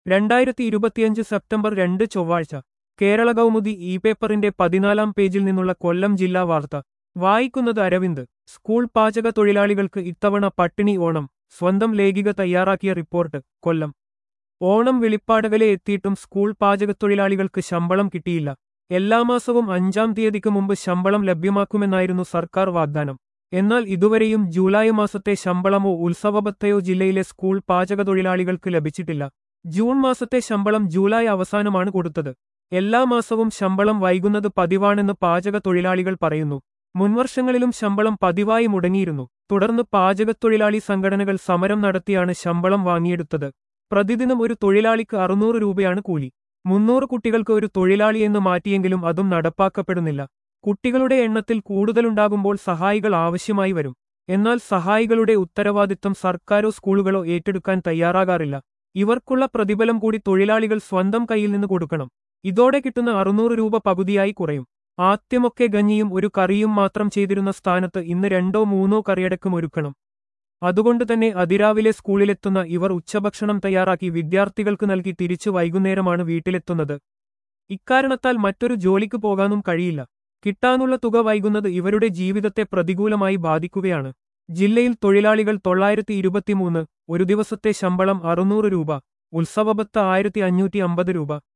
2025 September 2 ചൊവ്വാഴ്ച Kerala Kaumudi E പേപ്പറിന്റെ 14-ാം പേജിൽ നിന്നുള്ള കൊല്ലം ജില്ലാ വാർത്ത വായിക്കുന്നത് അരവിന്ദ്. സ്കൂൾ പാചക തൊഴിലാളികൾക്ക് ഇത്തവണ പട്ടിണി ഓണം, സ്വന്തം ലേഖിക തയ്യാറാക്കിയ റിപ്പോർട്ട്. കൊല്ലം. ഓണം വെളിപ്പാടകലെ എത്തിയിട്ടും സ്കൂൾ പാചകത്തൊഴിലാളികൾക്ക് ശമ്പളം കിട്ടിയില്ല. എല്ലാ മാസവും 5-ാം തീയതിക്ക് മുമ്പ് ശമ്പളം ലഭ്യമാക്കുമെന്നായിരുന്നു സർക്കാർ വാഗ്ദാനം. എന്നാൽ ഇതുവരെയും ജൂലൈ മാസത്തെ ശമ്പളമോ ഉത്സവബത്തയോ ജില്ലയിലെ സ്കൂൾ പാചകത്തൊഴിലാളികൾക്ക് ലഭിച്ചിട്ടില്ല. ജൂൺ മാസത്തെ ശമ്പളം ജൂലൈ അവസാനമാണ് കൊടുത്തത്. എല്ലാ മാസവും ശമ്പളം വൈകുന്നത് പതിവാണെന്ന് പാചക തൊഴിലാളികൾ പറയുന്നു. മുൻവർഷങ്ങളിലും ശമ്പളം പതിവായി മുടങ്ങിയിരുന്നു. തുടർന്ന് പാചകത്തൊഴിലാളി സംഘടനകൾ സമരം നടത്തിയാണ് ശമ്പളം വാങ്ങിയെടുത്തത്. പ്രതിദിനം ഒരു തൊഴിലാളിക്ക് 600 രൂപയാണ് കൂലി. 300 കുട്ടികൾക്ക് ഒരു തൊഴിലാളിയെന്ന് മാറ്റിയെങ്കിലും അതും നടപ്പാക്കപ്പെടുന്നില്ല. കുട്ടികളുടെ എണ്ണത്തിൽ കൂടുതലുണ്ടാകുമ്പോൾ സഹായികൾ ആവശ്യമായി വരും. എന്നാൽ സഹായികളുടെ ഉത്തരവാദിത്തം സർക്കാരോ സ്കൂളുകളോ ഏറ്റെടുക്കാൻ തയ്യാറാകാറില്ല. ഇവർക്കുള്ള പ്രതിഫലം കൂടി തൊഴിലാളികൾ സ്വന്തം കയ്യിൽ നിന്ന് കൊടുക്കണം. ഇതോടെ കിട്ടുന്ന 600 രൂപ പകുതിയായി കുറയും. ആദ്യമൊക്കെ ഗഞ്ഞിയും ഒരു കറിയും മാത്രം ചെയ്തിരുന്ന സ്ഥാനത്ത് ഇന്ന് 2-3 കറിയടക്കം ഒരുക്കണം. അതുകൊണ്ടുതന്നെ അതിരാവിലെ സ്കൂളിലെത്തുന്ന ഇവർ ഉച്ചഭക്ഷണം തയ്യാറാക്കി വിദ്യാർത്ഥികൾക്ക് നൽകി തിരിച്ചു വൈകുന്നേരമാണ് വീട്ടിലെത്തുന്നത്. ഇക്കാരണത്താൽ മറ്റൊരു ജോലിക്ക് പോകാനും കഴിയില്ല. കിട്ടാനുള്ള തുക വൈകുന്നത് ഇവരുടെ ജീവിതത്തെ പ്രതികൂലമായി ബാധിക്കുകയാണ്. ജില്ലയിൽ തൊഴിലാളികൾ 923, ഒരു ദിവസത്തെ ശമ്പളം 600 രൂപ, ഉത്സവബത്ത 1550 രൂപ.